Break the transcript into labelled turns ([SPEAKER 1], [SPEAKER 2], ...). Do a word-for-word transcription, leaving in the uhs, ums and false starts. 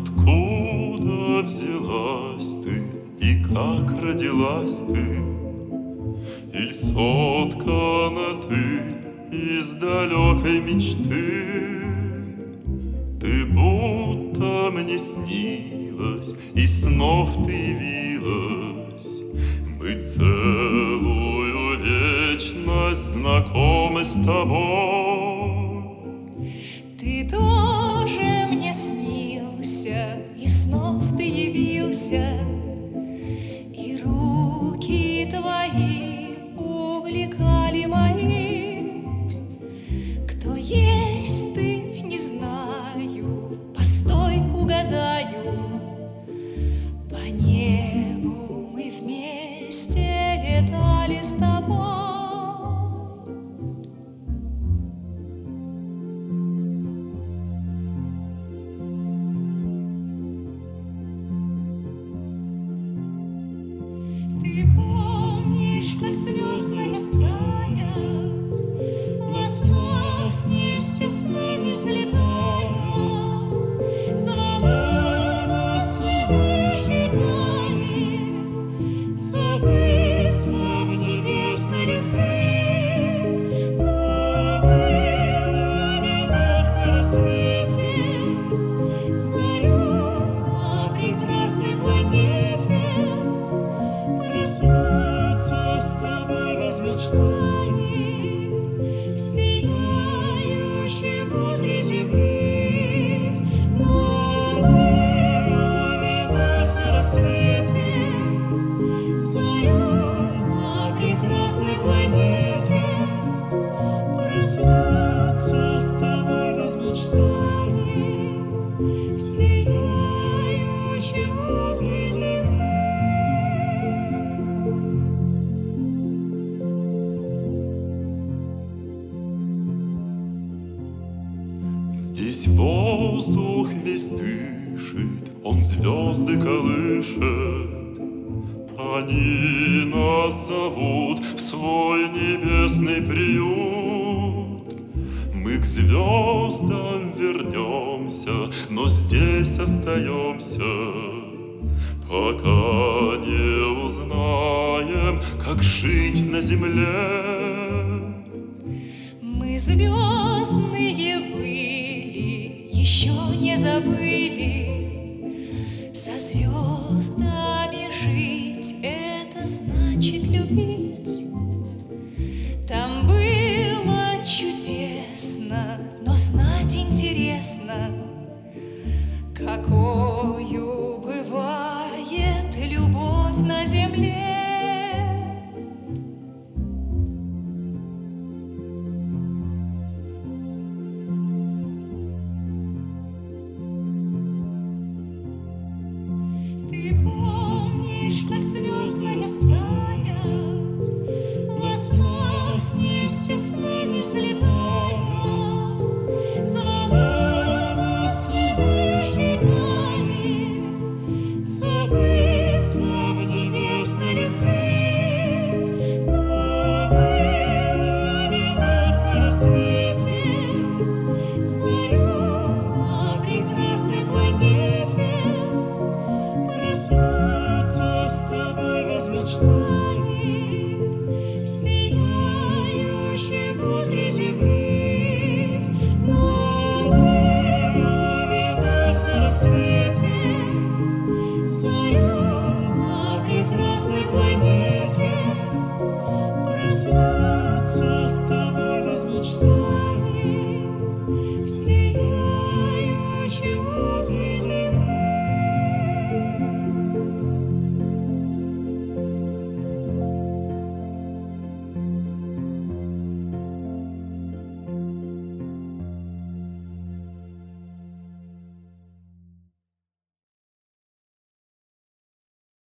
[SPEAKER 1] Откуда взялась ты и как родилась ты? Иль соткана ты из далекой мечты? Ты будто мне снилась, из снов ты явилась. Мы целую вечность знакомы с тобой.
[SPEAKER 2] Ты тоже мне снился, из снов ты явился, и руки твои увлекали мои. Кто есть ты, не знаю, постой, угадаю. По небу мы вместе летали с тобой. Ты помнишь, как звездная стая во снах вместе с нами взлетая звала нас выше дали забыться в небесной любви. Но мы увидав на рассвете зарю на прекрасной планете, проснуться с тобой без мечтаний в сияющем утре земли. Но мы, увидав на рассвете зарю на прекрасной планете, проснуться с тобой без мечтаний в сияющем утре земли.
[SPEAKER 1] Здесь воздух весь дышит, он звезды колышет. Они нас зовут в свой небесный приют. Мы к звездам вернемся, но здесь остаемся, пока не узнаем, как жить на земле.
[SPEAKER 2] Мы звездные были, еще не забыли. Со звездами жить — это значит любить. Там было чудесно, но знать интересно, какою бывает любовь на земле.